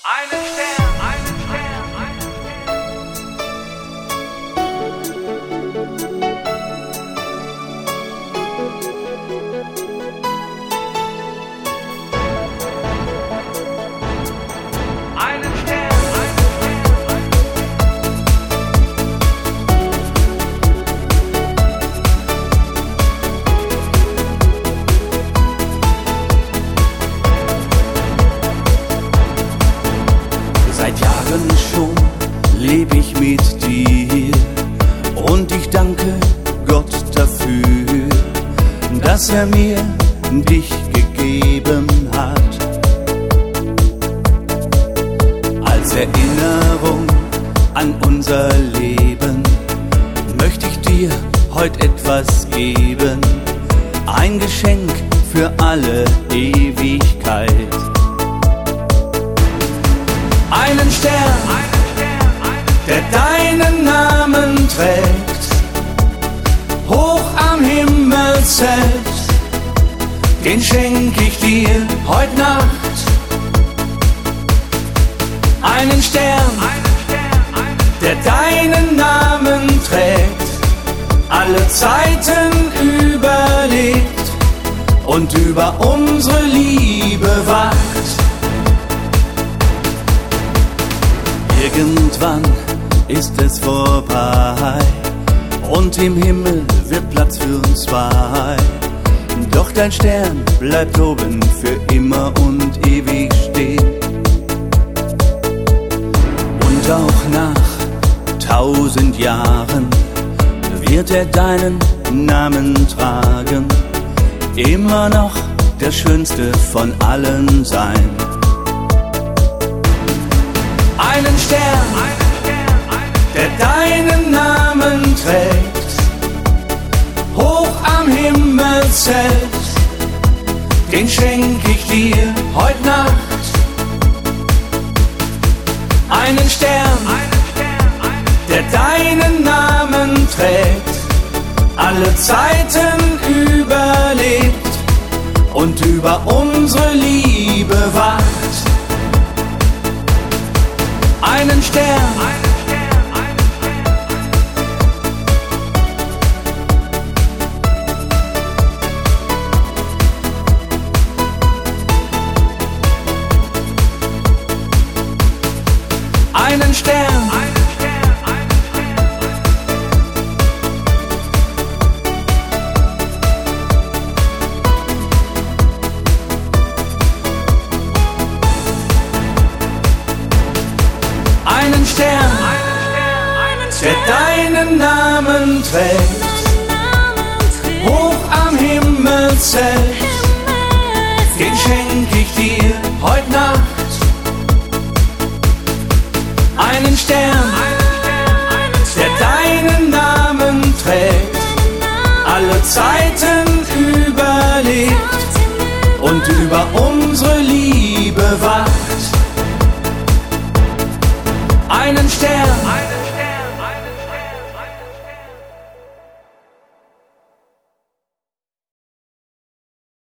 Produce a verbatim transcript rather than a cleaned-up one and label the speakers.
Speaker 1: Einen Stern, einen Stern, einen Einen Stern,
Speaker 2: Seit Jahren schon leb ich mit dir und ich danke Gott dafür, dass er mir dich gegeben hat. Als Erinnerung an unser Leben möchte ich dir heute etwas geben, ein Geschenk für alle Ewigkeit. Einen Stern, der deinen Namen trägt, hoch am Himmelszelt, den schenk ich dir heut Nacht. Einen Stern, der deinen Namen trägt, alle Zeiten überlebt und über unsere Liebe wacht. Irgendwann ist es vorbei und im Himmel wird Platz für uns zwei. Doch dein Stern bleibt oben für immer und ewig stehen. Und auch nach tausend Jahren wird er deinen Namen tragen, immer noch der schönste von allen sein. Einen Stern, der deinen Namen trägt, hoch am Himmelszelt, den schenk ich dir heut Nacht. Einen Stern, der deinen Namen trägt, alle Zeiten überlebt und über unsere Liebe wacht. Einen Stern, einen Stern, einen Stern, der deinen Namen trägt, hoch am Himmelszelt, den schenk ich dir heut Nacht. Einen Stern, der deinen Namen trägt, alle Zeiten überlebt und über unsere Liebe wacht.